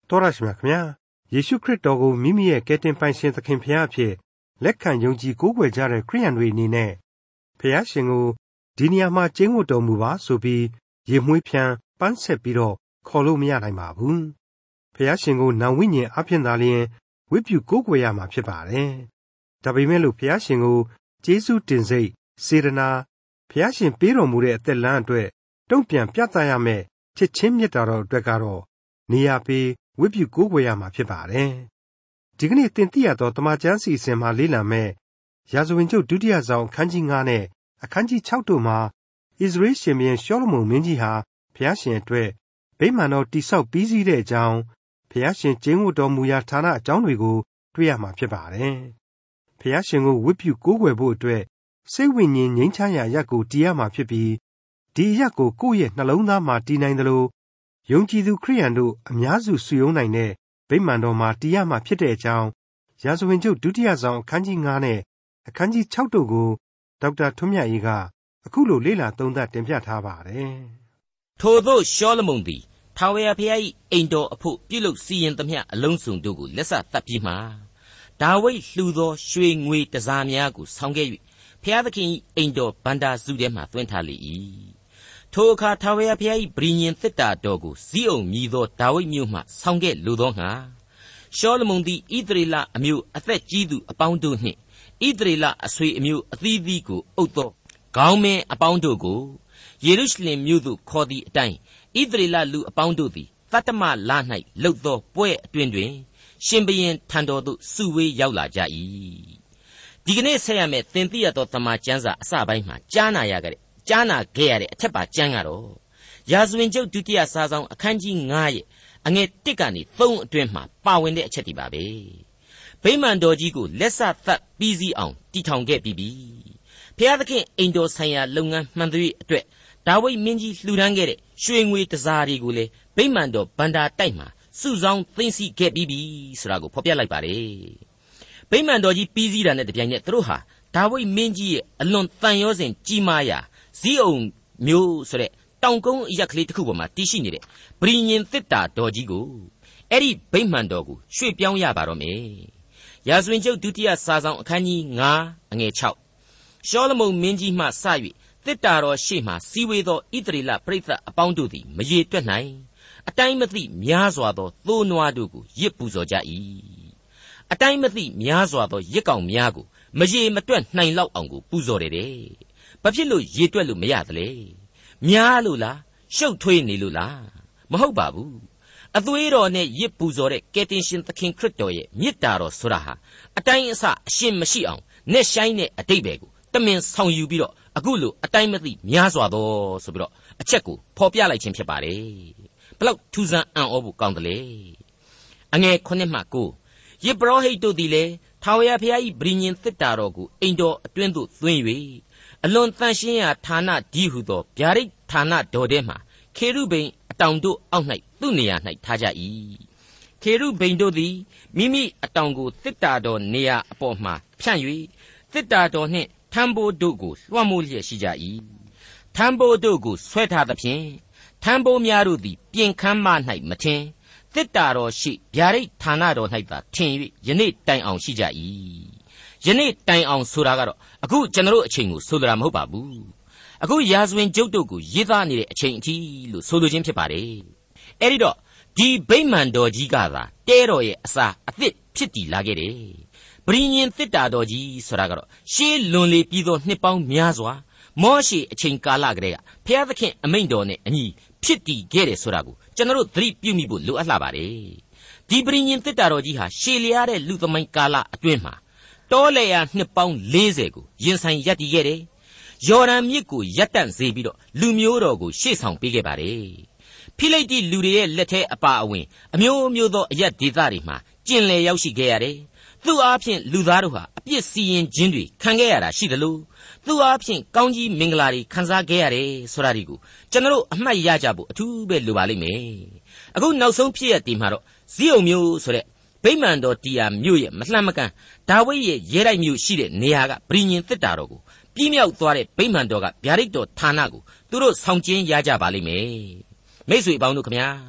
တော်ရရှိမြခင်ဗျာယေရှုခရစ်တော်ကိုမိမိရဲ့ကယ်တင်ပိုင်ရှင်သခင်ဖခင်အဖြစ်လက်ခံယုံကြည်ကိုးကွယ်ကြတဲ့ခရိယန်တွေအနေနဲ့ဖခင်ရှင်ကိုဒီနေရာမှာကျင့်ဝတ်တော်မူပါဆိုပြီးရေမွှေးဖြန်းပန်းဆက်ပြီးတော့ခေါ်လို့မရနိုင်ပါဘူးဖခင်ရှင်ကိုနာဝိညာဉ်အဖြစ်သာလျှင်ဝိပုကိုးကွယ်ရမှာဖြစ်ပါတယ်ဒါပေမဲ့လို့ဖခင်ရှင်ကိုကျေးဇူးတင်စိတ်စေတနာဖခင်ရှင်ပေးတော်မူတဲ့အသက်လမ်းအတွက်တုံ့ပြန်ပြသရမယ်ချစ်ချင်းမြတ်တာတော်အတွက်ကတော့နေရာပေးဝိပုကိုးကွယ်ရမှာဖြစ်ပါတယ်ဒီကနေ့သင်သိရသောတမန်ကျမ်းစီစဉ်မှာလေ့လာမယ်ရာဇဝင်ကျုပ်ဒုတိယဆောင်အခန်းကြီး9နဲ့အခန်းကြီး6တို့မှာဣသရေလရှင်ဘုရင်ရှောလမုန်မင်းကြီးဟာဘုရားရှင်အတွက်ဗိမာန်တော်တည်ဆောက်ပြီးစီးတဲ့အကြောင်းဘုရားရှင်ကျင့်ဝတ်တော်မူရာဌာနအကြောင်းတွေကိုတွေ့ရမှာဖြစ်ပါတယ်ဘုရားရှင်ကိုဝိပုကိုးကွယ်ဖို့အတွက်စိတ်ဝိညာဉ်ငြိမ်းချမ်းရာအရပ်ကိုတည်ရမှာဖြစ်ပြီးဒီအရပ်ကိုကိုယ့်ရဲ့နှလုံးသားမှာတည်နိုင်သလိုယုံကြည်သူခရိယန်တို့အများစုစုယုံနိုင်တဲ့ဗိမာန်တော်မှာတည်ရမှာဖြစ်တဲ့အကြောင်းရာဇဝင်ကျုပ်ဒုတိယဆောင်အခန်းကြီး9နဲ့အခန်းကြီး6တို့ကိုဒေါက်တာထွန်းမြတ်အေးကအခုလိုလေ့လာသုံးသပ်တင်ပြထားပါတယ်။ထို့သောရှောလမုန်သည်ထာဝရဘုရား၏အိမ်တော်အဖို့ပြုလုပ်စီရင်သမျှအလုံးစုံတို့ကိုလက်စသတ်ပြီးမှဒါဝိဒ်လှူသောရွှေငွေတစားများကိုဆောင်ခဲ့၍ဘုရားသခင်၏အိမ်တော်ဗန္တာစုထဲမှသွင်းထားလေ၏။ထိုအခါထာဝရဘုရား၏ဗြိဉ္ဉ်သေတ္တာတော်ကိုဇိအုန်မြည်သောဒါဝိဒ်မြို့မှဆောင်ခဲ့လိုသောငါရှောလမုန်သည်ဣသရေလအမျိုးအသက်ကြီးသူအပေါင်းတို့နှင့်ဣသရေလအဆွေအမျိုးအသီးသီးကိုအုပ်သောခေါင်းမင်းအပေါင်းတို့ကိုယေရုရှလင်မြို့သို့ခေါ်သည့်အတိုင်းဣသရေလလူအပေါင်းတို့သည်သတ္တမလ၌လှုပ်သောပွဲအတွင်တွင်ရှင်ဘုရင်ထံတော်သို့စုဝေးရောက်လာကြ၏ဒီကနေ့ဆက်ရမယ့်သင်သိရသောတမန်ကျမ်းစာအစပိုင်းမှာကြားနာခဲ့ရတဲ့အထက်ပါကျမ်းကတော့ရာဇဝင်ကျုပ်ဒုတိယစာဆောင်အခန်းကြီး9ရဲ့အငယ်1ကနေ3အတွင်းမှာပါဝင်တဲ့အချက်တွေပါပဲဗိမာန်တော်ကြီးကိုလက်စသတ်ပြီးစီးအောင်တည်ထောင်ခဲ့ပြီးပြီဘုရားသခင်အိမ်တော်ဆိုင်ရာလုပ်ငန်းမှန်သရွေ့အတွက်ဒါဝိဒ်မင်းကြီးလှူဒန်းခဲ့တဲ့ရွှေငွေတစားတွေကိုလည်းဗိမာန်တော်ဗန္တာတိုက်မှာစုဆောင်းသိမ်းဆည်းခဲ့ပြီးပြီဆိုတာကိုဖော်ပြလိုက်ပါတယ်ဗိမာန်တော်ကြီးပြီးစီးတာနဲ့တပြိုင်နက်သူတို့ဟာဒါဝိဒ်မင်းကြီးရဲ့အလွန်တန်ရောစဉ်ကြီးမားရာဇိအုန်မျိုးဆိုတဲ့တောင်ကုန်းအရက်ကလေးတစ်ခုပေါ်မှာတည်ရှိနေတဲ့ဗြိဉ္ဉ်သေတ္တာတော်ကြီးကိုအဲ့ဒီဗိမာန်တော်ကိုရွှေ့ပြောင်းရပါတော့မယ်ရာဇဝင်ကျုပ်ဒုတိယစာဆောင်အခန်းကြီး9အငယ်6ရှောလမုန်မင်းကြီးမှစ၍သေတ္တာတော်ရှေ့မှစည်းဝေးသောဣသရေလပရိသတ်အပေါင်းတို့သည်မရေတွက်နိုင်အတိုင်းမသိများစွာသောသိုးနွားတို့ကိုရစ်ပူဇော်ကြ၏အတိုင်းမသိများစွာသောရစ်ကောင်များကိုမရေမတွက်နိုင်လောက်အောင်ကိုပူဇော်တယ်တဲ့ဘာဖြစ်လို့ရေတွက်လို့မရသလဲများလို့လားရှုပ်ထွေးနေလို့လားမဟုတ်ပါဘူးအသွေးတော်နဲ့ရစ်ပူဇော်တဲ့ကယ်တင်ရှင်သခင်ခရစ်တော်ရဲ့မေတ္တာတော်ဆိုတာဟာအတိုင်းအဆအရှင်းမရှိအောင်နဲ့ဆိုင်တဲ့အတိတ်ပဲကိုတမင်ဆောင်ယူပြီးတော့အခုလိုအတိုင်းမသိများစွာသောဆိုပြီးတော့အချက်ကိုဖော်ပြလိုက်ခြင်းဖြစ်ပါတယ်ဘလောက်ထူးဆန်းအံ့ဩဖို့ကောင်းတယ်လေအငယ်9မှ9ယေဘရဟိတ်တို့သည်လည်းထာဝရဘုရား၏ဗြိဉ္ဉ်သေတ္တာတော်ကိုအိမ်တော်အတွင်းသို့သွင်း၍အလွန်တန်ရှင်းရာဌာနဒီဟုသောဗျာဒိတ်ဌာနတော်ထဲမှခေရုဗိမ်အတောင်တို့အောက်၌သူ့နေရာ၌ထားကြ၏ခေရုဗိမ်တို့သည်မိမိအတောင်ကိုသေတ္တာတော်နေရာအပေါ်မှဖြန့်၍သေတ္တာတော်နှင့်ထမ်းဘိုးတို့ကိုလွှမ်းမိုးလျက်ရှိကြ၏ထမ်းဘိုးတို့ကိုဆွဲထားသဖြင့်ထမ်းဘိုးများတို့သည်ပြင်ခမ်းမ၌မထင်သေတ္တာတော်ရှိဗျာဒိတ်ဌာနတော်၌သာထင်၍ယနေ့တိုင်အောင်ရှိကြ၏ယနေ့တိုင်အောင်ဆိုတာကတော့အခုကျွန်တော်အချိန်ကိုဆိုလိုတာမဟုတ်ပါဘူးအခုရာဇဝင်ကျုပ်တို့ကိုရေးသားနေတဲ့အချိန်အထိလို့ဆိုလိုခြင်းဖြစ်ပါတယ်အဲ့ဒီတော့ဒီဗိမာန်တော်ကြီးကသာတဲတော်ရဲ့အစာအသစ်ဖြစ်တည်လာခဲ့တယ်ဗြိဉ္ဉ်သေတ္တာတော်ကြီးဆိုတာကတော့ရှေးလွန်လေပြီးသောနှစ်ပေါင်းများစွာမောရှေအချိန်ကာလကတည်းကဘုရားသခင်အမိန့်တော်နဲ့အညီဖြစ်တည်ခဲ့တယ်ဆိုတာကိုကျွန်တော်သတိပြုမိဖို့လိုအပ်လာပါတယ်ဒီဗြိဉ္ဉ်သေတ္တာတော်ကြီးဟာရှေးလျားတဲ့လူသမိုင်းကာလအတွင်းမှာတောလေယာနှစ်ပေါင်း40ကိုရင်ဆိုင်ရပ်တည်ခဲ့တယ်ယော်ဒန်မြစ်ကိုရပ်တန့်စေပြီးတော့လူမျိုးတော်ကိုရှေ့ဆောင်ပေးခဲ့ပါတယ်ဖိလိပ္တိလူတွေရဲ့လက်ထဲအပါအဝင်အမျိုးမျိုးသောအရက်ဒေသတွေမှာကျင်လည်ရောက်ရှိခဲ့ရတယ်သူ့အားဖြင့်လူသားတို့ဟာအပြစ်စီရင်ခြင်းတွေခံခဲ့ရတာရှိတယ်လို့သူ့အားဖြင့်ကောင်းကြီးမင်္ဂလာတွေခံစားခဲ့ရတယ်ဆိုတာဒီကိုကျွန်တော်အမှတ်ရကြဖို့အထူးပဲလိုပါလိမ့်မယ်အခုနောက်ဆုံးဖြစ်ရတည်မှာတော့ဇိအုန်မျိုးဆိုတဲ့ဗိမာန်တော်တီယာမြို့ရဲ့မလှမ်းမကမ်းဒါဝိဒ်ရဲ့ရဲတိုက်မြို့ရှိတဲ့နေရာကဗြိဉ္ဉ်သေတ္တာတော်ကိုပြင်းမြောက်သွားတဲ့ဗိမာန်တော်ကဗျာဒိတ်တော်ဌာနကိုသူတို့ဆောင်ကျင်းရကြပါလိမ့်မယ်မိတ်ဆွေအပေါင်းတို့ခမညာ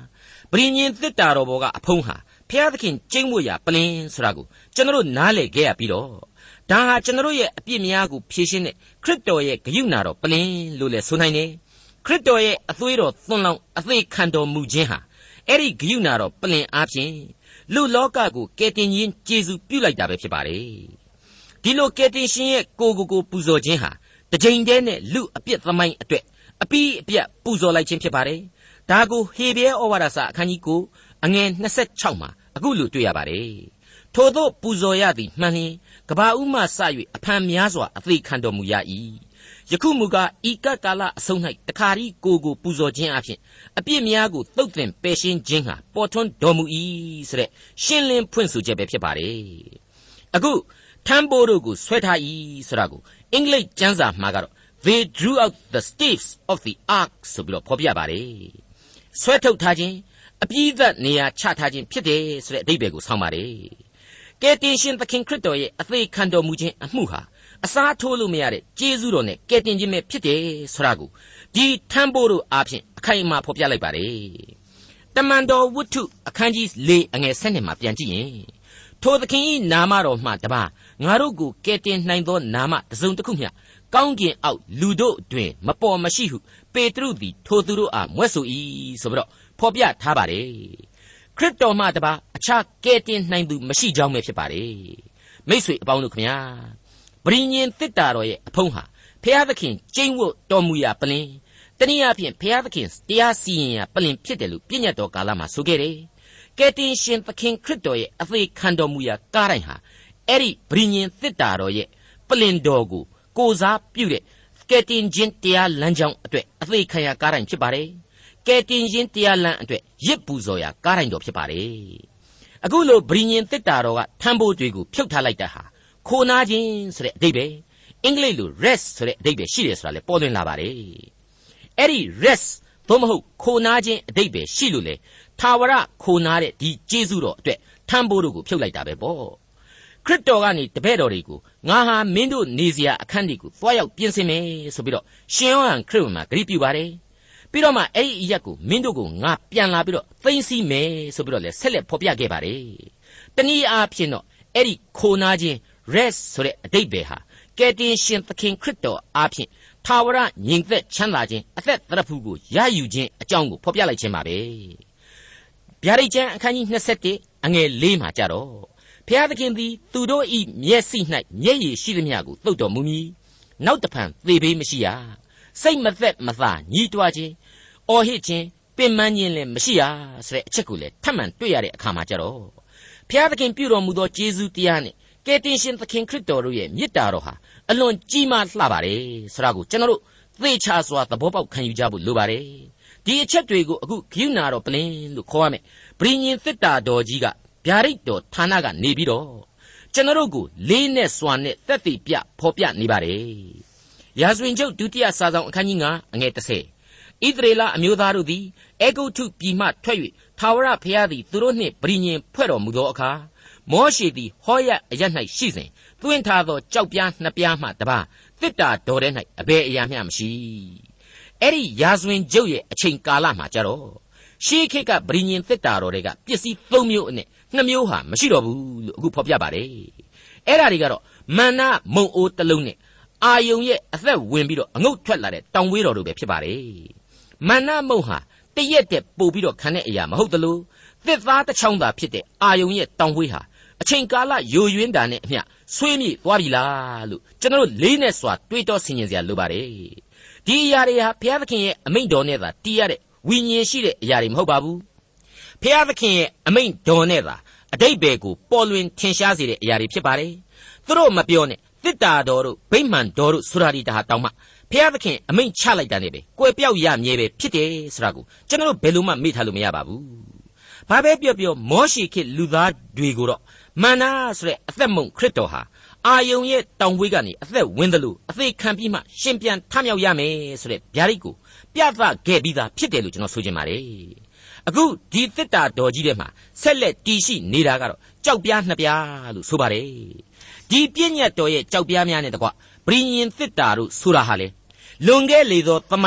ပရိညင်သစ်တာတော်ဘောကအဖုံးဟာဖျားသခင်ကျင့်ဝတ်ရာပလင်ဆိုတာကိုကျွန်တော်နားလည်ခဲ့ရပြီးတော့ဒါဟာကျွန်တော်ရဲ့အပြစ်များကိုဖြေရှင်းတဲ့ခရစ်တော်ရဲ့ဂရုဏာတော်ပလင်လို့လည်းဆိုနိုင်တယ်ခရစ်တော်ရဲ့အသွေးတော်သွန်လောင်းအသေးခံတော်မူခြင်းဟာအဲ့ဒီဂရုဏာတော်ပလင်အားဖြင့်လူလောကကိုကယ်တင်ခြင်းကျေးဇူးပြုလိုက်တာပဲဖြစ်ပါတယ်ဒီလိုကယ်တင်ရှင်ရဲ့ကိုပူဇော်ခြင်းဟာတစ်ချိန်တည်းနဲ့လူအပြစ်သမိုင်းအတွက်အပြည့်ပူဇော်လိုက်ခြင်းဖြစ်ပါတယ်ဒါကိုဟေဘရဲဩဝါဒစာအခန်းကြီး9အငယ်26မှာအခုလိုတွေ့ရပါတယ်ထို့သောပူဇော်ရသည်မှန်လျင်ကဘာဥမှစ၍အဖန်များစွာအသေးခံတော်မူရ၏ယခုမူကားဤကကာလအဆုံး၌တခါရီကိုပူဇော်ခြင်းအပြင်အပြစ်များကိုသုတ်သင်ပယ်ရှင်းခြင်းဟာပေါ်ထွန်းတော်မူ၏ဆိုတဲ့ရှင်းလင်းဖွင့်ဆိုချက်ပဲဖြစ်ပါတယ်အခုထမ်းပိုးတို့ကိုဆွဲထား၏ဆိုတာကိုအင်္ဂလိပ်ကျမ်းစာမှာကတော့ they drew out the staves of the ark ဆိုပြီးတော့ဖော်ပြပါတယ်ဆွဲထုတ်ထားခြင်းအပြည့်သက်နေရာချထားခြင်းဖြစ်တယ်ဆိုတဲ့အဓိပ္ပာယ်ကိုဆောင်ပါတယ်ကယ်တင်ရှင်သခင်ခရစ်တော်ရဲ့အသေးခံတော်မူခြင်းအမှုဟာအစားထိုးလို့မရတဲ့ကျေးဇူးတော်နဲ့ကယ်တင်ခြင်းပဲဖြစ်တယ်ဆိုတာကိုဒီထမ်းပိုးတို့အားဖြင့်အခိုင်အမာဖော်ပြလိုက်ပါတယ်တမန်တော်ဝတ္ထုအခန်းကြီး4အငယ်7မှာပြန်ကြည့်ရင်ထိုသခင်၏နာမတော်မှတပါးငါတို့ကိုကယ်တင်နိုင်သောနာမတစ်စုံတစ်ခုမျှကောင်းကင်အောက်လူတို့တွင်မပေါ်မရှိဟုပေတရုသည်ထိုသူတို့အားမွဲ့ဆို၏ဆိုပြီးတော့ဖော်ပြထားပါတယ်ခရစ်တော်မှတပါးအခြားကယ်တင်နိုင်သူမရှိကြောင်းပဲဖြစ်ပါတယ်မိတ်ဆွေအပေါင်းတို့ခင်ဗျာပရိညင်သစ်တာတော်ရဲ့အဖုံးဟာဖျားသခင်ကျင့်ဝတ်တော်မူရာပလင်တနည်းအားဖြင့်ဖျားသခင်တရားစီရင်ရာပလင်ဖြစ်တယ်လို့ပြည့်ညတ်တော်ကာလမှာဆိုခဲ့တယ်ကယ်တင်ရှင်သခင်ခရစ်တော်ရဲ့အသေးခံတော်မူရာကားတိုင်းဟာအဲ့ဒီပရိညင်သစ်တာတော်ရဲ့ပလင်တော်ကိုစားပြုတဲ့ကယ်တင်ခြင်းတရားလမ်းကြောင်းအတွက်အသေးခံရာကားတိုင်းဖြစ်ပါတယ်ကယ်တင်ခြင်းတရားလမ်းအတွက်ရစ်ပူဇော်ရာကားတိုင်းတော်ဖြစ်ပါတယ်အခုလိုပရိညင်သစ်တာတော်ကထမ်းဖို့တွေကိုဖြုတ်ထားလိုက်တာဟာခိုနာခြင်းဆိုတဲ့အဓိပ္ပာယ်အင်္ဂလိပ်လို rest ဆိုတဲ့အဓိပ္ပာယ်ရှိတယ်ဆိုတာလည်းပေါ်လွင်လာပါတယ်အဲ့ဒီ rest သို့မဟုတ်ခိုနာခြင်းအဓိပ္ပာယ်ရှိလို့လေထာဝရခိုနာတဲ့ဒီကျေးဇူးတော်အတွက်ထမ်းဖို့တို့ကိုဖြုတ်လိုက်တာပဲပေါ့ခရစ်တော်ကနေတပည့်တော်တွေကိုငါဟာမင်းတို့နေစရာအခန်းတွေကိုသွားရောက်ပြင်ဆင်မယ်ဆိုပြီးတော့ရှင်ယောဟန်ခရစ်ဝင်မှာဂရုပြုပါတယ်ပြီးတော့မှအဲ့ဒီအရက်ကိုမင်းတို့ကိုငါပြန်လာပြီးတော့သိမ်းဆည်းမယ်ဆိုပြီးတော့လည်းဆက်လက်ဖော်ပြခဲ့ပါတယ်တနည်းအားဖြင့်တော့အဲ့ဒီခိုနာခြင်း rest ဆိုတဲ့အဓိပ္ပာယ်ဟာကယ်တင်ရှင်သခင်ခရစ်တော်အားဖြင့်ထာဝရငြိမ်သက်ချမ်းသာခြင်းအသက်သရဖူကိုရယူခြင်းအကြောင်းကိုဖော်ပြလိုက်ခြင်းပါပဲဗျာဒိတ်ကျမ်းအခန်းကြီး21အငယ်4မှာကြတော့ဘုရားသခင်သည်သူတို့၏မျက်စိ၌မျက်ရည်ရှိသမျှကိုသုတ်တော်မူမည်နောက်တဖန်သေဘေးမရှိရစိတ်မသက်မသာညှိတွားခြင်းအော်ဟစ်ခြင်းပင်ပန်းခြင်းလည်းမရှိရဆိုတဲ့အချက်ကိုလည်းထပ်မံတွေ့ရတဲ့အခါမှာကြတော့ဘုရားသခင်ပြုတော်မူသောကျေးဇူးတရားနဲ့ကယ်တင်ရှင်သခင်ခရစ်တော်တို့ရဲ့မေတ္တာတော်ဟာအလွန်ကြီးမားလှပါတယ်ဆိုတာကိုကျွန်တော်တို့သေချာစွာသဘောပေါက်ခံယူကြဖို့လိုပါတယ်ဒီအချက်တွေကိုအခုဂိယူနာတော်ပလင်လို့ခေါ်ရမယ်ပရိညင်သစ်တာတော်ကြီးကဗျာဒိတ်တော်ဌာနကနေပြီးတော့ကျွန်တော်တို့ကိုလေးနဲ့စွာနဲ့သက်သေပြဖော်ပြနေပါတယ်ရာဇဝင်ကျုပ်ဒုတိယစာဆောင်အခန်းကြီး9အငယ်30ဣသရေလအမျိုးသားတို့သည်အေဂုတ်ထုပြည်မှထွက်၍ထာဝရဘုရားသည်သူတို့နှင့်ပရိညင်ဖွဲ့တော်မူသောအခါမောရှေသည်ဟောရအရ၌ရှိစဉ်သွင်းထားသောကြောက်ပြားနှစ်ပြားမှတပါးသစ်တာတော်ထဲ၌အဘယ်အရာမျှမရှိအဲ့ဒီရာဇဝင်ကျုပ်ရဲ့အချိန်ကာလမှာကြတော့ရှေးခေတ်ကပရိညင်သစ်တာတော်တွေကပစ္စည်း3မျိုးအနက်2မျိုးဟာမရှိတော့ဘူးလို့အခုဖော်ပြပါတယ်အဲ့ဒါတွေကတော့မန္နာမုံအိုးတစ်လုံးနဲ့အာယုံရဲ့အသက်ဝင်ပြီးတော့အငုတ်ထွက်လာတဲ့တောင်ဝေးတော်တို့ပဲဖြစ်ပါတယ်မန္နာမုံဟာတရက်တဲ့ပို့ပြီးတော့ခံတဲ့အရာမဟုတ်သလိုသစ်သားတစ်ချောင်းသာဖြစ်တဲ့အာယုံရဲ့တောင်ဝေးဟာအချိန်ကာလယိုယွင်းတာနဲ့အမျှဆွေးမြေ့သွားပြီလားလို့ကျွန်တော်တို့လေးနဲ့စွာတွေးတောဆင်ခြင်စရာလိုပါတယ်ဒီအရာတွေဟာဘုရားသခင်ရဲ့အမိန့်တော်နဲ့သာတည်ရတဲ့ဝိညာဉ်ရှိတဲ့အရာတွေမဟုတ်ပါဘူးဘုရားသခင်ရဲ့အမိန့်တော်နဲ့သာအတိတ်ဘယ်ကိုပေါ်လွင်ထင်ရှားစေတဲ့အရာတွေဖြစ်ပါတယ်သူတို့မပြောနဲ့သစ်တာတော်တို့ဗိမာန်တော်တို့ဆိုတာဒီတာတောင်မှဘုရားသခင်အမိန့်ချလိုက်တာနဲ့ပဲကွယ်ပြောက်ရမြဲပဲဖြစ်တယ်ဆိုတာကိုကျွန်တော်တို့ဘယ်လို့မှမေ့ထားလို့မရပါဘူးဘာပဲပြောပြောမောရှေခေတ်လူသားတွေကိုတော့မန္နာဆိုတဲ့အသက်မုံခရစ်တော်ဟာအာယုံရဲ့တောင်ဝေးကနေအသက်ဝင်တယ်လို့အသေးခံပြီးမှရှင်ပြန်ထမြောက်ရမယ်ဆိုတဲ့ဗျာဒိတ်ကိုပြသခဲ့ပြီးသားဖြစ်တယ်လို့ကျွန်တော်ဆိုချင်ပါတယ်အခုဒီသစ်တာတော်ကြီးထဲမှာဆက်လက်တည်ရှိနေတာကတော့ကြောက်ပြားနှစ်ပြားလို့ဆိုပါတယ်ဒီပြည့်ညတ်တော်ရဲ့ကြောက်ပြားများနဲ့တကွပရိညင်သစ်တာတို့ဆိုတာဟာလေလွန်ခဲ့လေသောသမိုင်းရဲ့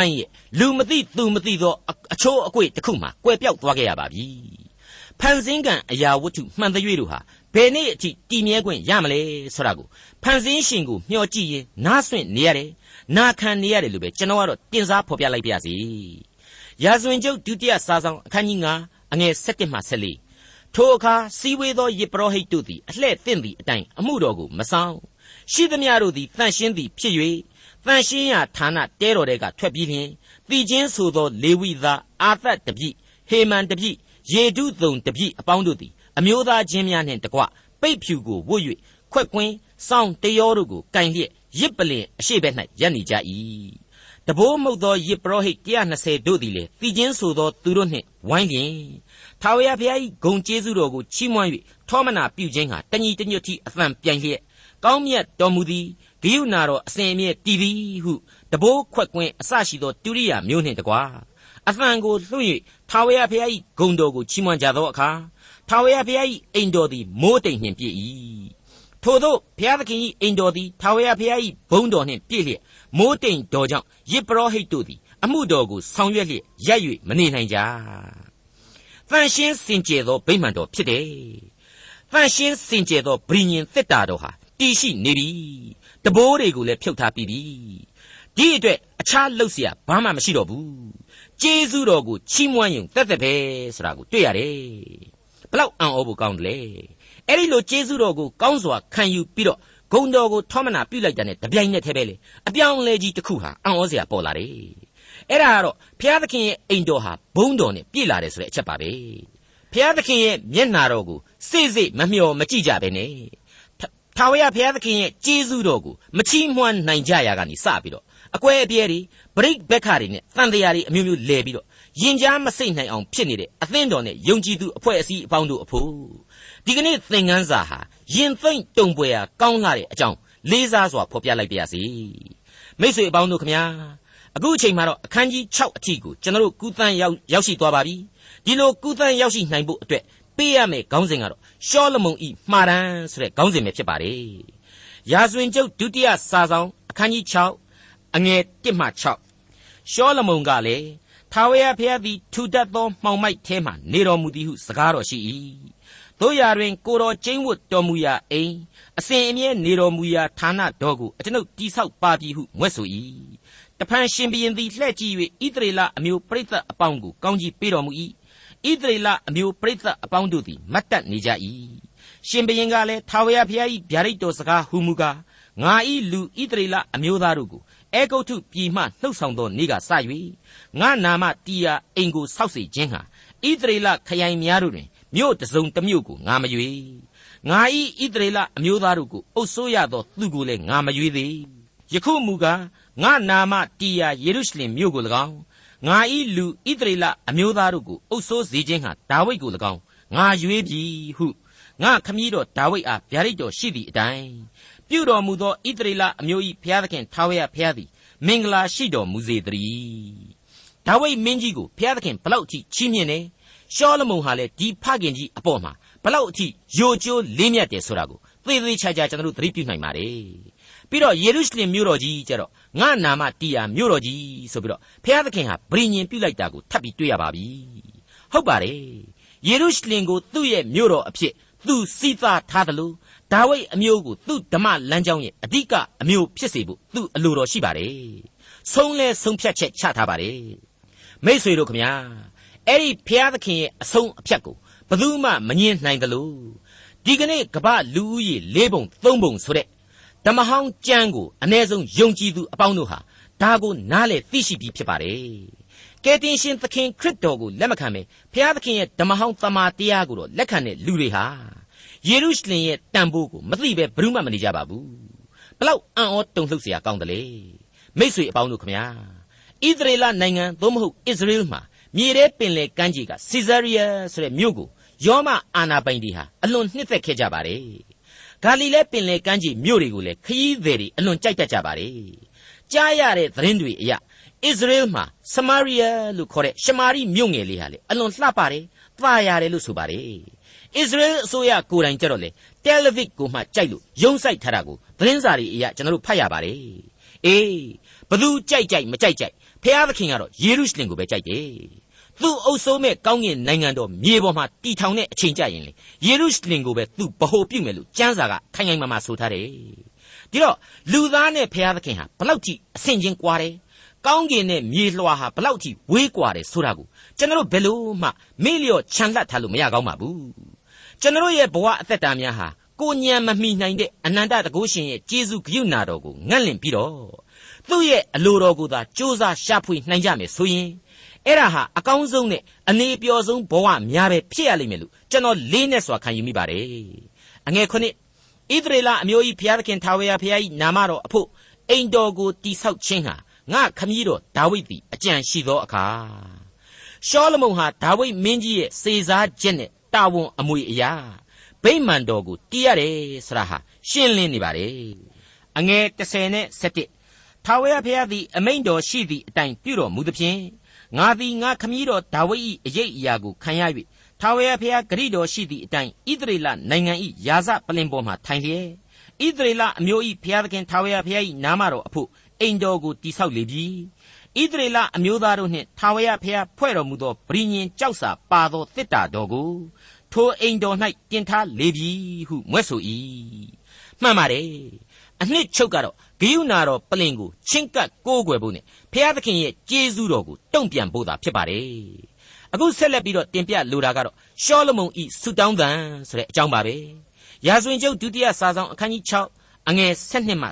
လူမသိသူမသိသောအချိုးအကွေ့တစ်ခုမှကွယ်ပြောက်သွားခဲ့ရပါပြီဖန်ဆင်းကံအရာဝတ္ထုမှန်သရွေ့တို့ဟာဘယ်နေ့အထိတည်မြဲခွင့်ရမလဲဆိုတာကိုဖန်ဆင်းရှင်ကိုမျှော်ကြည့်ရင်နားဆွင့်နေရတယ်နာခံနေရတယ်လို့ပဲကျွန်တော်ကတော့တင်စားဖော်ပြလိုက်ပါရစေရာဇဝင်ကျုပ်ဒုတိယစာဆောင်အခန်းကြီး9အငယ်7မှ14ထိုအခါစီဝေသောယေပရောဟိတ်တို့သည်အလှဲ့သင့်သည့်အတိုင်းအမှုတော်ကိုမဆောင်ရှိသမျှတို့သည်တန်ရှင်းသည်ဖြစ်၍တန်ရှင်းရာဌာနတဲတော်တဲကထွက်ပြီးလျင်တည်ခြင်းဆိုသောလေဝိသားအာသတ်တပြည့်ဟေမန်တပြည့်ယေဒုသုံတပြည့်အပေါင်းတို့သည်အမျိုးသားချင်းများနှင့်တကွပိတ်ဖြူကိုဝတ်၍ခွက်ကွင်းစောင်းတရောတို့ကိုကင်လျက်ရစ်ပလင်အရှိဘက်၌ရပ်နေကြ၏တဘိုးမှုတ်သောယေပရောဟိတ်120တို့သည်လည်းတည်ခြင်းဆိုသောသူတို့နှင့်ဝိုင်းလျင်ထာဝရဘုရား၏ဂုဏ်ကျေးဇူးတော်ကိုချီးမွမ်း၍ထောမနာပြုခြင်းဟာတညီတညွတ်တိအသံပြိုင်လျက်ကောင်းမြတ်တော်မူသည်ဂိယုနာတော်အစဉ်အမြဲတည်သည်ဟုတဘိုးခွက်ကွင်းအစရှိသောတူရိယာမျိုးနှင့်တကွာအသံကိုလွှင့်၍ထာဝရဘုရား၏ဂုဏ်တော်ကိုချီးမွမ်းကြသောအခါထာဝရဘုရား၏အိမ်တော်သည်မိုးတိမ်နှင့်ပြည့်၏ထို့သောဘုရားသခင်၏အိမ်တော်သည်ထာဝရဘုရား၏ဘုန်းတော်နှင့်ပြည့်လျက်မိုးတိမ်တော်ကြောင့်ယေပရောဟိတ်တို့သည်အမှုတော်ကိုဆောင်ရွက်လျက်ရပ်၍မနေနိုင်ကြတန်ရှင်းစင်ကြယ်သောဗိမာန်တော်ဖြစ်တယ်တန်ရှင်းစင်ကြယ်သောဗြိညင်သက်တာတော်ဟာတည်ရှိနေပြီတဘိုးတွေကိုလည်းဖြုတ်ထားပြီးပြီဒီအတွက်အခြားလှုပ်เสียဘာမှမရှိတော့ဘူးကျေးဇူးတော်ကိုချီးမွမ်းရင်တက်တက်ပဲဆိုတာကိုတွေ့ရတယ်ဘလောက်အံ့ဩဖို့ကောင်းတယ်လေအဲ့ဒီလိုကျေးဇူးတော်ကိုကောင်းစွာခံယူပြီးတော့ဂုဏ်တော်ကိုထောမနာပြုလိုက်တဲ့တပြိုင်နက်တည်းပဲလေအပြောင်းလဲကြီးတစ်ခုဟာအံ့ဩစရာပေါ်လာတယ်အဲ့ဒါကတော့ဘုရားသခင်ရဲ့အိမ်တော်ဟာဘုန်းတော်နဲ့ပြည့်လာတယ်ဆိုတဲ့အချက်ပါပဲဘုရားသခင်ရဲ့မျက်နာတော်ကိုစိစိမမျှော်မကြည့်ကြပဲနဲ့ထာဝရဘုရားသခင်ရဲ့ကျေးဇူးတော်ကိုမချီးမွမ်းနိုင်ကြရာကနေစပြီးတော့အကွဲအပြဲတွေဗရိတ်ဘက်ခါတွေနဲ့တန်တရားတွေအမျိုးမျိုးလဲပြီးတော့ရင်ကြားမစိတ်နိုင်အောင်ဖြစ်နေတဲ့အသင်းတော်နဲ့ယုံကြည်သူအဖွဲ့အစည်းအပေါင်းတို့အဖို့ဒီကနေ့သင်ခန်းစာဟာရင်သိမ့်တုံပွဲဟာကောင်းလာတဲ့အကြောင်းလေးစားစွာဖော်ပြလိုက်ပါရစေမိတ်ဆွေအပေါင်းတို့ခမညာအခုအချိန်မှာတော့အခန်းကြီး6အထိကိုကျွန်တော်တို့ကူးသန်းရောက်ရှိသွားပါပြီဒီလိုကူးသန်းရောက်ရှိနိုင်ဖို့အတွက်ပေးရမယ့်ခေါင်းစဉ်ကတော့ရှောလမုန်ဤမှာရန်ဆိုတဲ့ခေါင်းစဉ်ပဲဖြစ်ပါတယ်ရာဇဝင်ကျုပ်ဒုတိယစာဆောင်အခန်းကြီး6အငယ်1မှ6ရှောလမုန်ကလည်းထာဝရဘုရားသည်ထူထပ်သောမှောင်မိုက်ထဲမှနေတော်မူသည်ဟုစကားတော်ရှိ၏တို့ရာတွင်ကိုတော်ကျင်းဝတ်တော်မူရာအိမ်အစဉ်အမြဲနေတော်မူရာဌာနတော်ကိုအကျွန်ုပ်တိဆောက်ပါပြီဟုမြွက်ဆို၏တဖန်ရှင်ဘုရင်သည်လှည့်ကြည့်၍ဣသရေလအမျိုးပရိသတ်အပေါင်းကိုကောင်းကြီးပေးတော်မူ၏ဣသရေလအမျိုးပရိသတ်အပေါင်းတို့သည်မတ်တက်နေကြ၏ရှင်ဘုရင်ကလည်းထာဝရဘုရား၏ဗျာဒိတ်တော်စကားဟူမူကားငါ၏လူဣသရေလအမျိုးသားတို့ကိုအေဂုတ်ထုပြည်မှနှုတ်ဆောင်သောနေ့ကစ၍ငါနာမတီယာအိမ်ကိုဆောက်စေခြင်းဟာဣသရေလခရိုင်များတို့တွင်မြို့တစုံတစ်မြို့ကိုငါမရွေငါ၏ဣသရေလအမျိုးသားတို့ကိုအုပ်စိုးရသောသူကိုလည်းငါမရွေသေးယခုမူကားငါနာမတီယာယေရုရှလင်မြို့ကို၎င်းငါ၏လူဣသရေလအမျိုးသားတို့ကိုအုပ်စိုးစေခြင်းဟာဒါဝိဒ်ကို၎င်းငါရွေပြီဟုငါခမည်းတော်ဒါဝိဒ်အားဗျာဒိတ်တော်ရှိသည့်အတိုင်းပြုတော်မူသောဣသရေလအမျိုး၏ဘုရားသခင်ထာဝရဘုရားသည်မင်္ဂလာရှိတော်မူစေတည်းဒါဝိဒ်မင်းကြီးကိုဘုရားသခင်ဘလောက်အထိချီးမြှင့်တယ်ရှောလမုန်ဟာလည်းဒီဖခင်ကြီးအပေါ်မှာဘလောက်အထိယိုကျိုးလေးမြတ်တယ်ဆိုတာကိုသေသေးချာချာကျွန်တော်တို့သတိပြုနိုင်ပါတယ်ပြီးတော့ယေရုရှလင်မြို့တော်ကြီးကျတော့ငါနာမတီယာမြို့တော်ကြီးဆိုပြီးတော့ဘုရားသခင်ဟာဗြိညင်ပြုလိုက်တာကိုထပ်ပြီးတွေ့ရပါပြီဟုတ်ပါတယ်ယေရုရှလင်ကိုသူ့ရဲ့မြို့တော်အဖြစ်သူစီးသားထားတယ်လို့ဒါဝိဒ်အမျိုးကိုသူ့ဓမ္မလမ်းကြောင်းရဲ့အဓိကအမျိုးဖြစ်စေဖို့သူ့အလိုတော်ရှိပါတယ်ဆုံးလဲဆုံးဖြတ်ချက်ချထားပါတယ်မိတ်ဆွေတို့ခမညာအဲ့ဒီဘုရားသခင်ရဲ့အဆုံးအဖြတ်ကိုဘယ်သူမှမငြင်းနိုင်တယ်လို့ဒီကနေ့ကမ္ဘာလူဦးရေ၄ပုံ၃ပုံဆိုတဲ့ဓမ္မဟောင်းကျမ်းကိုအ ਨੇ ဆုံးယုံကြည်သူအပေါင်းတို့ဟာဒါကိုနားလည်သိရှိပြီးဖြစ်ပါတယ်ကယ်တင်ရှင်သခင်ခရစ်တော်ကိုလက်မခံဘဲဘုရားသခင်ရဲ့ဓမ္မဟောင်းတမန်တရားကိုတော့လက်ခံတဲ့လူတွေဟာယေရုရှလင်ရဲ့တန်ဖိုးကိုမသိဘဲဘယ်သူမှမနေကြပါဘူးဘလောက်အံ့ဩတုန်လှုပ်เสียကောင်းတယ်လေမိတ်ဆွေအပေါင်းတို့ခမညာဣသရေလနိုင်ငံသို့မဟုတ်ဣသရေလမှာမြေထဲပင်လယ်ကမ်းခြေကစီဇာရီယာဆိုတဲ့မြို့ကိုယောမအာနာပိုင်တွေဟာအလွန်နှစ်သက်ခဲ့ကြပါတယ်ဂါလိလဲပင်လယ်ကမ်းခြေမြို့တွေကိုလည်းခရီးသည်တွေအလွန်ကြိုက်တတ်ကြပါတယ်ကြားရတဲ့သတင်းတွေအရဣသရေလမှာစမာရိယာလို့ခေါ်တဲ့ရှမာရိမြို့ငယ်လေးဟာလေအလွန်လှပတယ်သာရတယ်လို့ဆိုပါတယ်ဣသရေလအစိုးရကိုယ်တိုင်ကြတော့လေတယ်လီဗစ်ကိုမှကြိုက်လို့ယုံဆိုင်ထားတာကိုသတင်းစာတွေအရကျွန်တော်တို့ဖတ်ရပါတယ်အေးဘသူကြိုက်မကြိုက်ဖျားသခင်ကတော့ယေရုရှလင်ကိုပဲကြိုက်တယ်သူအုပ်စိုးမဲ့ကောင်းကင်နိုင်ငံတော်မြေပေါ်မှာတည်ထောင်တဲ့အချိန်ကြရင်လေယေရုရှလင်ကိုပဲသူဗဟိုပြုမယ်လို့ကျမ်းစာကခိုင်ခိုင်မာမာဆိုထားတယ်ဒီတော့လူသားနဲ့ဖျားသခင်ဟာဘလောက်ကြည့်အဆင်ချင်းကွာတယ်ကောင်းကင်နဲ့မြေလွှာဟာဘလောက်ကြည့်ဝေးကွာတယ်ဆိုတာကိုကျွန်တော်ဘယ်လို့မှမေ့လျော့ချန်လှပ်ထားလို့မရကောင်းပါဘူးကျွန်တော်ရဲ့ဘဝအသက်တာများဟာကိုညံမမိနိုင်တဲ့အနန္တတကုရှင်ရဲ့ကျေးဇူးဂရုဏာတော်ကိုငတ်လင့်ပြီးတော့သူ့ရဲ့အလိုတော်ကိုသာစ조사ရှာဖွေနိုင်ကြမယ်ဆိုရင်အဲ့ဒါဟာအကောင်းဆုံးနဲ့အနေပျော်ဆုံးဘဝများပဲဖြစ်ရလိမ့်မယ်လို့ကျွန်တော်လေးနဲ့စွာခံယူမိပါတယ်အငယ်9ဣသရေလအမျိုး၏ဘုရားသခင်ထာဝရဘုရား၏နာမတော်အဖို့အိမ်တော်ကိုတိဆောက်ခြင်းဟာငါခမည်းတော်ဒါဝိဒ်သည်အကြံရှိသောအခါရှောလမုန်ဟာဒါဝိဒ်မင်းကြီးရဲ့စေစားချက်နဲ့တာဝန်အမွေအရာဗိမာန်တော်ကိုတည်ရတယ်ဆိုတာဟာရှင်းလင်းနေပါတယ်အငယ်10နဲ့17ထာဝရဘုရားသည်အမိန့်တော်ရှိသည့်အတိုင်းပြုတော်မူသဖြင့်ငါသည်ငါခမည်းတော်ဒါဝိဒ်၏အရေးအရာကိုခံရ၍ထာဝရဘုရားဂရုတော်ရှိသည့်အတိုင်းဣသရေလနိုင်ငံ၏ယာဇပလင်ပေါ်မှထိုင်လျက်ဣသရေလအမျိုး၏ဘုရားသခင်ထာဝရဘုရား၏နာမတော်အဖို့အိမ်တော်ကိုတိဆောက်လေပြီဣသရေလအမျိုးသားတို့နှင့်ထာဝရဘုရားဖွဲ့တော်မူသောဗြိညင်ကြောက်စာပါသောသစ္စာတော်ကိုထိုအိမ်တော်၌တင်ထားလေပြီဟုမြွက်ဆို၏မှန်ပါတယ်အနှစ်ချုပ်ကတော့ဂိယုနာတော်ပလင်ကိုချင်းကပ်ကိုးကွယ်ဖို့နဲ့ဘုရားသခင်ရဲ့ကျေးဇူးတော်ကိုတုံ့ပြန်ဖို့သာဖြစ်ပါတယ်အခုဆက်လက်ပြီးတော့တင်ပြလိုတာကတော့ရှောလမုန်ဤဆုတောင်းသံဆိုတဲ့အကြောင်းပါပဲရာဇဝင်ကျုပ်ဒုတိယစာဆောင်အခန်းကြီး6အငယ်12မှ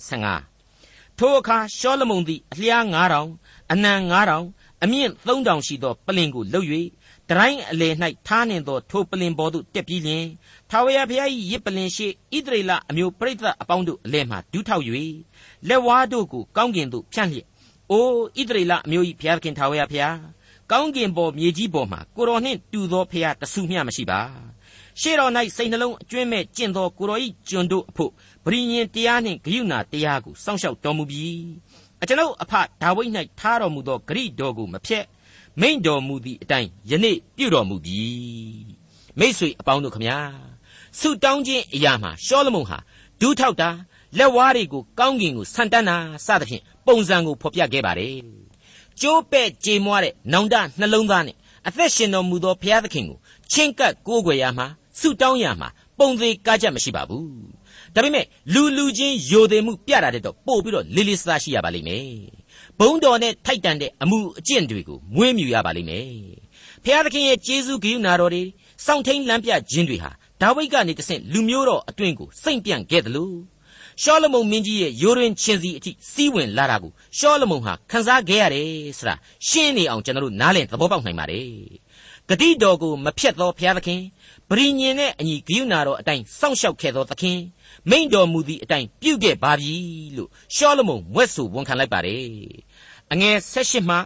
15ထိုအခါရှောလမုန်သည်အလျား9000အနံ9000အမြင့်3000ရှိသောပလင်ကိုလုပ်၍တရိုင်းအလယ်၌ထားနှင့်သောထိုပလင်ပေါ်သို့တက်ပြီးလျှင်ထာဝရဘုရား၏ရစ်ပလင်ရှိဣသရေလအမျိုးပရိသတ်အပေါင်းတို့အလယ်မှဒူးထောက်၍လက်ဝါးတို့ကိုကောင်းကင်သို့ဖြန့်လျက်အိုဣသရေလအမျိုး၏ဘုရားသခင်ထာဝရဘုရားကောင်းကင်ပေါ်မြေကြီးပေါ်မှာကိုတော်နှင့်တူသောဘုရားတဆူမျှမရှိပါရှေ့တော်၌စိတ်နှလုံးအကျွင်းမဲ့ကျင့်သောကိုတော်၏ကျွန်တို့အဖို့ဗြိညင်တရားနှင့်ဂရုဏာတရားကိုစောင့်ရှောက်တော်မူပြီးအကျွန်ုပ်အဖဒါဝိဒ်၌ထားတော်မူသောဂရိတော်ကိုမဖျက်မိန့်တော်မူသည့်အတိုင်းယနေ့ပြုတော်မူပြီမိတ်ဆွေအပေါင်းတို့ခမညာဆုတောင်းခြင်းအရာမှာရှောလမုန်ဟာဒူးထောက်တာလက်ဝါးတွေကိုကောင်းကင်ကိုဆန်တန်းတာစသဖြင့်ပုံစံကိုဖော်ပြခဲ့ပါတယ်ကျိုးပဲ့ကြေမွားတဲ့နောင်တနှလုံးသားနဲ့အသက်ရှင်တော်မူသောဘုရားသခင်ကိုချင်းကပ်ကိုးကွယ်ရမှာဆုတောင်းရမှာပုံသေးကားချက်မရှိပါဘူးဒါပေမဲ့လူချင်းယိုသေးမှုပြတာတဲ့တော့ပို့ပြီးတော့လေးလေးစားရှိရပါလိမ့်မယ်ဘုံတော်နဲ့ထိုက်တန်တဲ့အမှုအကျင့်တွေကိုမွေးမြူရပါလိမ့်မယ်ဘုရားသခင်ရဲ့ကျေးဇူးဂရုဏာတော်တွေစောင့်ထိန်လမ်းပြခြင်းတွေဟာဒါဝိဒ်ကနေတဆင့်လူမျိုးတော်အတွင်းကိုစိမ့်ပြန့်ခဲ့တယ်လို့ရှောလမုန်မင်းကြီးရဲ့ရိုးတွင်ချင်းစီအထိစီးဝင်လာတာကိုရှောလမုန်ဟာခန်းစားခဲ့ရတယ်ဆိုတာရှင်းနေအောင်ကျွန်တော်တို့နားလည်သဘောပေါက်နိုင်ပါတယ်ဂတိတော်ကိုမဖျက်သောဘုရားသခင်ပရိညင်နဲ့အညီဂရုဏာတော်အတိုင်းစောင့်ရှောက်ခဲ့သောသခင်မိန့်တော်မူသည့်အတိုင်းပြုခဲ့ပါပြီလို့ရှောလမုန်မွဲ့ဆိုဝန်ခံလိုက်ပါတယ်အငယ်18မှ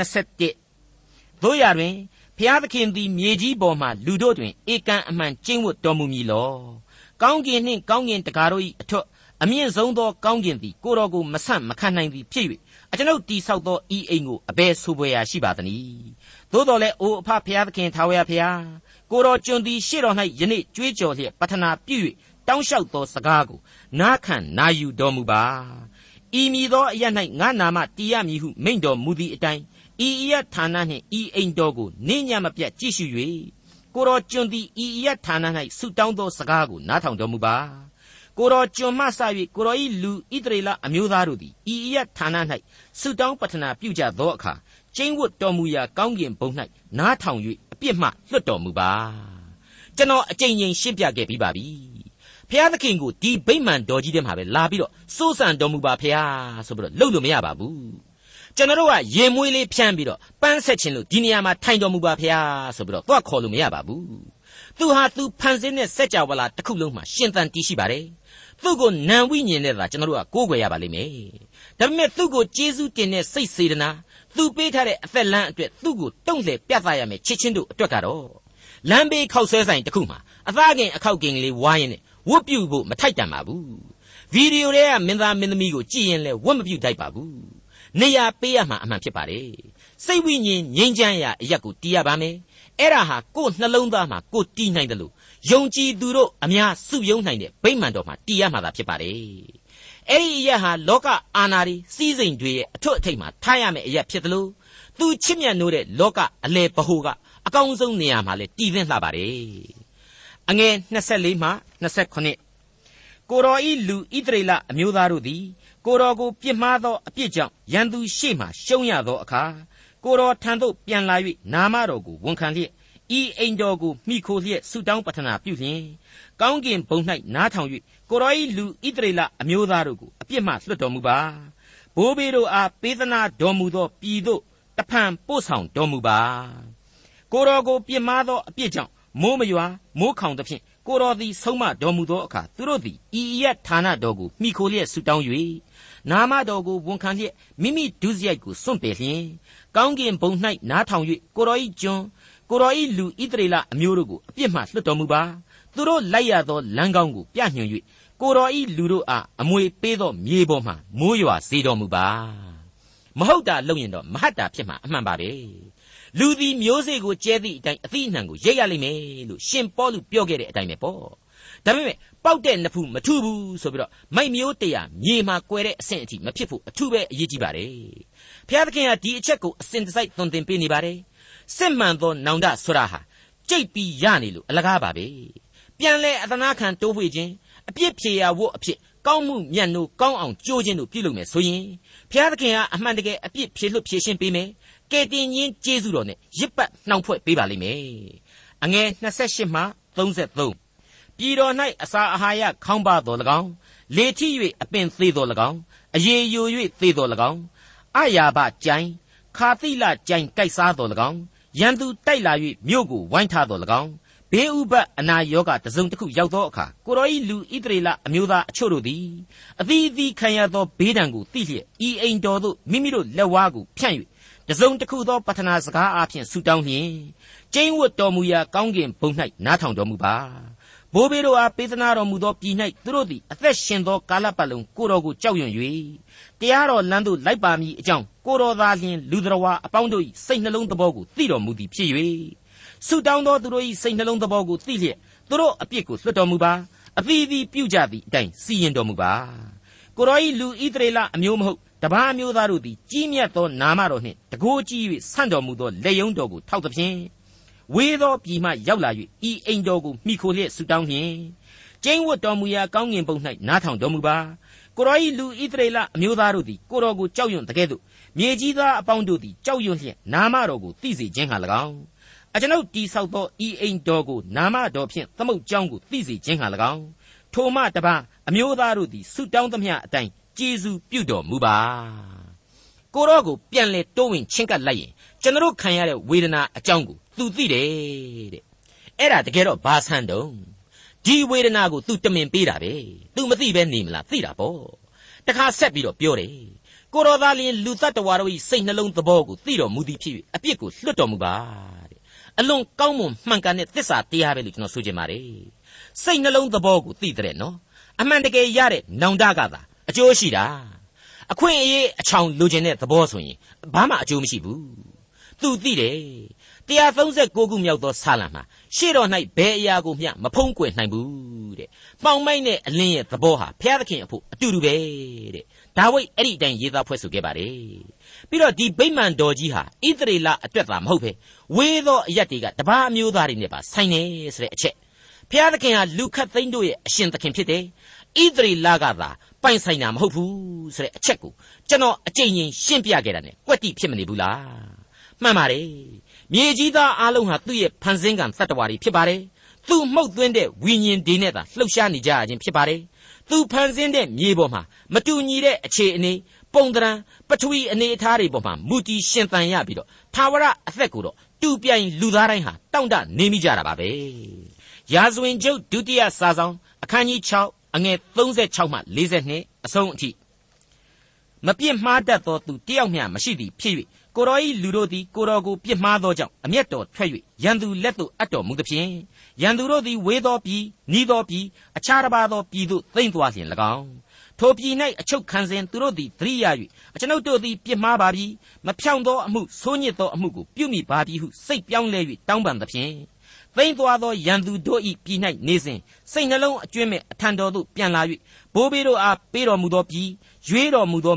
21တို့ရတွင်ဘုရားသခင်သည်မြေကြီးပေါ်မှလူတို့တွင်ဧကန်အမှန်ကျင့်ဝတ်တော်မူမည်လောကောင်းကင်နှင့်ကောင်းကင်တကာတို့၏အထွတ်အမြင့်ဆုံးသောကောင်းကင်သည်ကိုတော်ကိုမဆန့်မခံနိုင်သည်ဖြစ်၍အကျွန်ုပ်တိဆောက်သောဤအိမ်ကိုအဘယ်ဆိုပွဲရာရှိပါသနည်းသို့တော်လည်းအိုအဖဘုရားသခင်ထာဝရဘုရားကိုတော်ကျွန်သည်ရှေ့တော်၌ယနေ့ကြွေးကြော်လျက်ပတနာပြု၍တောင်းလျှောက်သောစကားကိုနားခံနာယူတော်မူပါဤမည်သောအရ၌ငါနာမတည်ရမည်ဟုမိန့်တော်မူသည့်အတိုင်းဤအရဌာနနှင့်ဤအိမ်တော်ကိုနင်းညမပြတ်ကြည့်ရှု၍ကိုတော်ကျွန်သည်ဤအရဌာန၌ဆုတောင်းသောစကားကိုနားထောင်တော်မူပါကိုတော်ကျွန်မှစ၍ကိုတော်၏လူဣသရေလအမျိုးသားတို့သည်ဤအရဌာန၌ဆုတောင်းပတနာပြုကြသောအခါကျင့်ဝတ်တော်မူရာကောင်းကင်ဘုံ၌နားထောင်၍အပြစ်မှလွတ်တော်မူပါကျွန်တော်အကြိမ်ကြိမ်ရှင်းပြခဲ့ပြီးပါပြီဖျားသခင်ကိုဒီဗိမာန်တော်ကြီးထဲမှာပဲလာပြီးတော့စိုးစံတော်မူပါဖျားဆိုပြီးတော့လှုပ်လို့မရပါဘူးကျွန်တော်တို့ကရင်မွေးလေးဖြန်းပြီးတော့ပန်းဆက်ခြင်းလို့ဒီနေရာမှာထိုင်တော်မူပါဖျားဆိုပြီးတော့သွားခေါ်လို့မရပါဘူးသူဟာသူဖန်ဆင်းတဲ့စัจ java လာတစ်ခုလုံးမှာရှင်သန်တည်ရှိပါတယ်သူ့ကိုနံဝိညာဉ်နဲ့သာကျွန်တော်တို့ကကိုးကွယ်ရပါလိမ့်မယ်ဒါပေမဲ့သူ့ကိုကျေးဇူးတင်တဲ့စိတ်စေတနာသူပေးထားတဲ့အသက်လမ်းအတွက်သူ့ကိုတုံ့လှည့်ပြသရမယ်ချစ်ချင်းတို့အတွက်ကတော့လမ်းဘေးခောက်ဆွဲဆိုင်တစ်ခုမှာအသားကင်အခောက်ကင်ကလေးဝိုင်းနေဝတ်ပြုဖို့မထိုက်တန်ပါဘူးဗီဒီယိုတွေကမင်းသားမင်းသမီးကိုကြည့်ရင်လည်းဝတ်မပြုထိုက်ပါဘူးနေရာပေးရမှာအမှန်ဖြစ်ပါတယ်စိတ်ဝိညာဉ်ငြိမ်းချမ်းရာအရက်ကိုတီးရပါမယ်အဲ့ဒါဟာကိုယ်နှလုံးသားမှာကိုယ်တီးနိုင်တယ်လို့ယုံကြည်သူတို့အများစုယုံနိုင်တဲ့ဗိမာန်တော်မှာတီးရမှာသာဖြစ်ပါတယ်အဲ့ဒီအရက်ဟာလောကအာဏာတွေစီးစိမ်တွေရဲ့အထွတ်အထိပ်မှာထားရမယ့်အရက်ဖြစ်တယ်လို့သူချစ်မြတ်နိုးတဲ့လောကအလေဘဟုကအကောင်းဆုံးနေရာမှာလေတည်သင့်လှပါတယ်အငယ်24မှ29ကိုတော်ဤလူဣသရေလအမျိုးသားတို့သည်ကိုတော်ကိုပြစ်မှားသောအပြစ်ကြောင့်ရန်သူရှေ့မှရှုံးရသောအခါကိုတော်ထံသို့ပြန်လာ၍နာမတော်ကိုဝန်ခံလျက်ဤအိမ်တော်ကိုမိခိုလျက်ဆုတောင်းပတနာပြုလျင်ကောင်းကင်ဘုံ၌နားထောင်၍ကိုတော်ဤလူဣသရေလအမျိုးသားတို့ကိုအပြစ်မှလွတ်တော်မူပါဘိုးဘေးတို့အားပေးသနာတော်မူသောပြည်သို့တဖန်ပို့ဆောင်တော်မူပါကိုတော်ကိုပြစ်မှားသောအပြစ်ကြောင့်မိုးမရွာမိုးခေါင်သဖြင့်ကိုတော်သည်ဆုံးမတော်မူသောအခါသူတို့သည်ဤရဌာနတော်ကိုမိခိုလျက်ဆုတောင်း၍နာမတော်ကိုဝန်ခံလျက်မိမိဒုစရိုက်ကိုစွန့်ပယ်လျင်ကောင်းကင်ဘုံ၌နားထောင်၍ကိုတော်ဤကျွန်ကိုတော်ဤလူဣသရေလအမျိုးတို့ကိုအပြစ်မှလွတ်တော်မူပါသူတို့လိုက်ရသောလမ်းကောင်းကိုပြညွှန်၍ကိုတော်ဤလူတို့အားအမွေပေးသောမြေပေါ်မှမိုးရွာစေတော်မူပါမဟုတ်တာလုပ်ရင်တော့မဟတ်တာဖြစ်မှာအမှန်ပါပဲလူသည်မျိုးစေ့ကိုကျဲသည့်အတိုင်းအသီးအနှံကိုရိတ်ရလိမ့်မယ်လို့ရှင်ပေါလုပြောခဲ့တဲ့အတိုင်းပဲပေါ့ဒါပေမဲ့ပေါက်တဲ့နဖူးမထုဘူးဆိုပြီးတော့မိုက်မျိုးတရားမြေမှာကွယ်တဲ့အဆင့်အထိမဖြစ်ဖို့အထူးပဲအရေးကြီးပါတယ်ဘုရားသခင်ကဒီအချက်ကိုအစဉ်တစိုက်သွန်သင်ပေးနေပါတယ်စစ်မှန်သောနောင်တဆိုတာဟာကြိတ်ပြီးရနေလို့အလကားပါပဲပြန်လဲအသနာခံတိုးပွေခြင်းအပြစ်ဖြေရာဝတ်အဖြစ်ကောင်းမှုမြတ်နိုးကောင်းအောင်ကြိုးခြင်းတို့ပြုလုပ်မယ်ဆိုရင်ဘုရားသခင်ကအမှန်တကယ်အပြစ်ဖြေလွတ်ဖြေရှင်းပေးမယ်ကဲတင်ချင်းကျေးဇူးတော်နဲ့ရစ်ပတ်နှောင်ဖွဲ့ပေးပါလိမ့်မယ်အငယ်28မှ33ပြည်တော်၌အစာအာဟာရခေါင်းပါတော်၎င်းလေထိ၍အပင်သေးတော်၎င်းအရေယို၍သေးတော်၎င်းအယာဘကြိုင်ခါတိလကြိုင်ကြိုက်စားတော်၎င်းရန်သူတိုက်လာ၍မြို့ကိုဝိုင်းထားတော်၎င်းဘေးဥပတ်အနာရောဂါတစုံတစ်ခုရောက်သောအခါကိုတော်ဤလူဣသရေလအမျိုးသားအချို့တို့သည်အသီးသီးခံရသောဘေးဒဏ်ကိုသိလျက်ဤအိမ်တော်သို့မိမိတို့လက်ဝါးကိုဖြန့်၍တစုံတစ်ခုသောပတနာစကားအားဖြင့်ဆုတောင်းလျင်ကျိန်းဝတ်တော်မူရာကောင်းကင်ဘုံ၌နားထောင်တော်မူပါဘိုးဘေးတို့အားပေးသနာတော်မူသောပြည်၌သူတို့သည်အသက်ရှင်သောကာလပတ်လုံးကိုတော်ကိုကြောက်ရွံ့၍တရားတော်လမ်းသို့လိုက်ပါမည်အကြောင်းကိုတော်သာလျှင်လူတော်ဝါအပေါင်းတို့၏စိတ်နှလုံးသဘောကိုသိတော်မူသည်ဖြစ်၍ဆုတောင်းသောသူတို့၏စိတ်နှလုံးသဘောကိုသိလျက်သူတို့အပြစ်ကိုလွှတ်တော်မူပါအသီးသီးပြုကြသည့်အတိုင်းစီရင်တော်မူပါကိုတော်၏လူဣသရေလအမျိုးမဟုတ်တပါးမျိုးသားတို့သည်ကြီးမြတ်သောနာမတော်နှင့်တကိုးကြီး၍ဆန့်တော်မူသောလက်ယုံတော်ကိုထောက်သဖြင့်ဝေသောပြည်မှရောက်လာ၍ဤအိမ်တော်ကိုမိခိုလျက်ဆုတောင်းလျင်ကျိန်းဝတ်တော်မူရာကောင်းကင်ဘုံ၌နားထောင်တော်မူပါကိုတော်၏လူဣသရေလအမျိုးသားတို့သည်ကိုတော်ကိုကြောက်ရွံ့တကဲ့သို့မြေကြီးသားအပေါင်းတို့သည်ကြောက်ရွံ့လျက်နာမတော်ကိုသိစေခြင်းဟာ၎င်းအကျွန်ုပ်တိဆောက်သောဤအိမ်တော်ကိုနာမတော်ဖြင့်သမုတ်ကြောင်းကိုသိစေခြင်းဟာ၎င်းထိုမှတပါအမျိုးသားတို့သည်ဆုတောင်းသမျှအတိုင်းကျေးဇူးပြုတော်မူပါကိုတော်ကိုပြန်လဲတိုးဝင်ချင်းကပ်လိုက်ရင်ကျွန်တော်ခံရတဲ့ဝေဒနာအကြောင်းကိုသူသိတယ်တဲ့အဲ့ဒါတကယ်တော့ဘာဆန်းတုံးဒီဝေဒနာကိုသူတမင်ပေးတာပဲသူမသိပဲနေမလားသိတာပေါ့တခါဆက်ပြီးတော့ပြောတယ်ကိုတော်သားလျင်လူတ attva တို့၏စိတ်နှလုံးသဘောကိုသိတော်မူသည်ဖြစ်၍အပြစ်ကိုလွတ်တော်မူပါတဲ့အလွန်ကောင်းမွန်မှန်ကန်တဲ့သစ္စာတရားပဲလို့ကျွန်တော်ဆိုချင်ပါတယ်စိတ်နှလုံးသဘောကိုသိတဲ့နော်အမှန်တကယ်ရတဲ့နောင်တကသာအကျိုးရှိတာအခွင့်အရေးအချောင်လိုချင်တဲ့သဘောဆိုရင်ဘာမှအကျိုးမရှိဘူးသူသိတယ်139ခုမြောက်သောဆာလံမှာရှေ့တော်၌ဘယ်အရာကိုမျှမဖုံးကွယ်နိုင်ဘူးတဲ့ပေါင်မိုက်နဲ့အလင်းရဲ့သဘောဟာဘုရားသခင်အဖို့အတူတူပဲတဲ့ဒါဝိဒ်အဲ့ဒီအတိုင်းရေးသားဖွဲ့ဆိုခဲ့ပါတယ်ပြီးတော့ဒီဗိမာန်တော်ကြီးဟာဣသရေလအတွက်သာမဟုတ်ပဲဝေးသောအရက်တွေကတပါးအမျိုးသားတွေနဲ့ပါဆိုင်နေဆိုတဲ့အချက်ဘုရားသခင်ဟာလူခတ်သိန်းတို့ရဲ့အရှင်သခင်ဖြစ်တယ်ဣသရေလကသာပိုင်ဆိုင်တာမဟုတ်ဘူးဆိုတဲ့အချက်ကိုကျွန်တော်အကြိမ်ကြိမ်ရှင်းပြခဲ့တာ ਨੇ ကွက်တိဖြစ်မနေဘူးလားမှန်ပါတယ်မြေကြီးသားအလုံးဟာသူ့ရဲ့ဖန်ဆင်းကံတ attva တွေဖြစ်ပါတယ်သူမှုတ်သွင်းတဲ့ဝိညာဉ်တွေနဲ့သာလှုပ်ရှားနေကြခြင်းဖြစ်ပါတယ်သူဖန်ဆင်းတဲ့မြေပေါ်မှာမတူညီတဲ့အခြေအနေပုံသဏ္ဍာန်ပထဝီအနေအထားတွေပေါ်မှာမူတည်ရှင်သန်ရပြီးတော့သာဝရအသက်ကိုတော့တူပြိုင်လူသားတိုင်းဟာတောင့်တနေမိကြတာပါပဲရာဇဝင်ကျုပ်ဒုတိယစာဆောင်အခန်းကြီး6အငယ်36မှ42အဆုံးအထိမပြစ်မှားတတ်သောသူတယောက်မျှမရှိသည်ဖြစ်၍ကိုတော်၏လူတို့သည်ကိုတော်ကိုပြစ်မှားသောကြောင့်အမျက်တော်ထွက်၍ရန်သူလက်သို့အပ်တော်မူသဖြင့်ရန်သူတို့သည်ဝေသောပြည်နီးသောပြည်အခြားတစ်ပါးသောပြည်သို့သိမ့်သွားလျင်၎င်းထိုပြည်၌အချုပ်ခံစဉ်သူတို့သည်သတိရ၍အကျွန်ုပ်တို့သည်ပြစ်မှားပါပြီမဖြောင့်သောအမှုဆိုးညစ်သောအမှုကိုပြုမိပါပြီဟုစိတ်ပြောင်းလဲ၍တောင်းပန်သဖြင့်သိမ့်သွားသောရန်သူတို့၏ပြည်၌နေစဉ်စိတ်နှလုံးအကျွမ်းမဲ့အထံတော်သို့ပြန်လာ၍ဘိုးဘေးတို့အားပေးတော်မူသောပြည်ရွေးတော်မူသောမြို့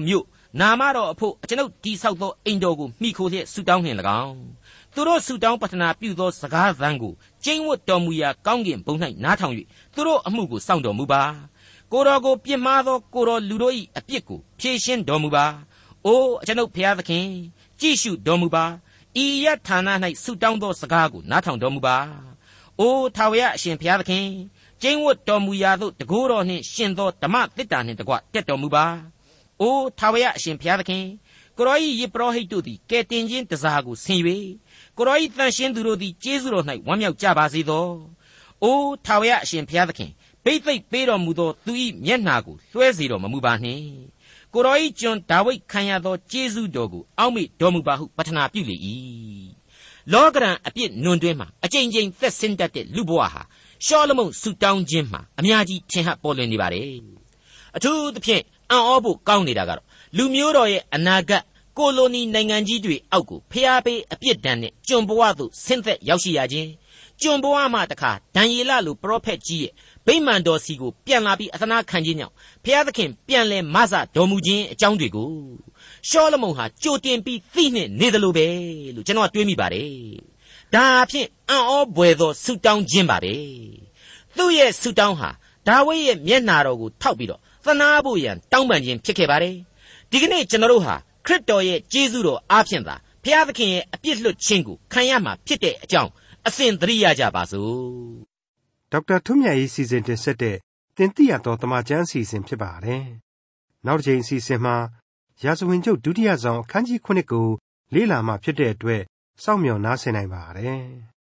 နာမတော်အဖို့ကျွန်ုပ်တိဆောက်သောအိမ်တော်ကိုမိခိုလျက်ဆုတောင်းနှင့်၎င်းသူတို့ဆုတောင်းပတနာပြုသောစကားသံကိုကျင့်ဝတ်တော်မူရာကောင်းကင်ဘုံ၌နားထောင်၍သူတို့အမှုကိုစောင့်တော်မူပါကိုတော်ကိုပြစ်မှားသောကိုတော်လူတို့၏အပြစ်ကိုဖြေရှင်းတော်မူပါအိုးကျွန်ုပ်ဖျားသခင်ကြည့်ရှုတော်မူပါဤရဌာန၌ဆုတောင်းသောစကားကိုနားထောင်တော်မူပါအိုးထာဝရအရှင်ဖျားသခင်ကျင့်ဝတ်တော်မူရာသို့တကိုးတော်နှင့်ရှင်သောဓမ္မသစ္စာနှင့်တကွတက်တော်မူပါအိုးထာဝရအရှင်ဖျားသခင်ကိုရောဤယေပရောဟိတ်တို့သည်ကဲတင်ခြင်းတစားကိုဆင်၍ကိုရောဤတန်ရှင်းသူတို့သည်ကျေးဇူးတော်၌ဝမ်းမြောက်ကြပါစေသောအိုးထာဝရအရှင်ဖျားသခင်ဘိသိက်ပေးတော်မူသောသူ၏မျက်နှာကိုလွှဲစေတော်မမူပါနှင့်ကိုရောဤကျွန်ဒါဝိဒ်ခံရသောကျေးဇူးတော်ကိုအောက်မေ့တော်မူပါဟုပတနာပြုလေ၏လောကရန်အပြစ်နွန်တွင်မှာအကြိမ်ကြိမ်သက်ဆင်းတတ်တဲ့လူဘဝဟာရှောလမုန်ဆုတောင်းခြင်းမှာအများကြီးထင်ဟပ်ပေါ်လွင်နေပါတယ်အထူးသဖြင့်အံ့ဩဖို့ကောင်းနေတာကတော့လူမျိုးတော်ရဲ့အနာဂတ်ကိုလိုနီနိုင်ငံကြီးတွေအောက်ကိုဖျားပေးအပြစ်ဒဏ်နဲ့ကျွန်ဘဝသို့ဆင်းသက်ရောက်ရှိရခြင်းကျွန်ဘဝမှတခါဒံယေလလိုပရောဖက်ကြီးရဲ့ဗိမာန်တော်စီကိုပြန်လာပြီးအသနာခံခြင်းကြောင့်ဖျားသခင်ပြန်လဲမဆတော်မူခြင်းအကြောင်းတွေကိုရှောလမုန်ဟာကြိုတင်ပြီးသိနှင့်နေတယ်လို့ပဲလို့ကျွန်တော်တွေးမိပါတယ်ဒါဖြင့်အံ့ဩဘွယ်သောဆုတောင်းခြင်းပါပဲသူ့ရဲ့ဆုတောင်းဟာဒါဝိဒ်ရဲ့မျက်နာတော်ကိုထောက်ပြီးတော့သနာဖို့ရန်တောင်းပန်ခြင်းဖြစ်ခဲ့ပါတယ်ဒီကနေ့ကျွန်တော်တို့ဟာခရစ်တော်ရဲ့ကျေးဇူးတော်အားဖြင့်သာဘုရားသခင်ရဲ့အပြစ်လွတ်ခြင်းကိုခံရမှာဖြစ်တဲ့အကြောင်းအစဉ်သတိရကြပါစို့ဒေါက်တာထွန်းမြတ်ရေးစီစဉ်တင်ဆက်တဲ့တင်ပြတော်တမချန်းအစီအစဉ်ဖြစ်ပါတယ်နောက်တစ်ချိန်အစီအစဉ်မှာရာဇဝင်ကျုပ်ဒုတိယဆောင်အခန်းကြီး9ကိုလေ့လာမှဖြစ်တဲ့အတွက်စောင့်မျှော်နားဆင်နိုင်ပါတယ်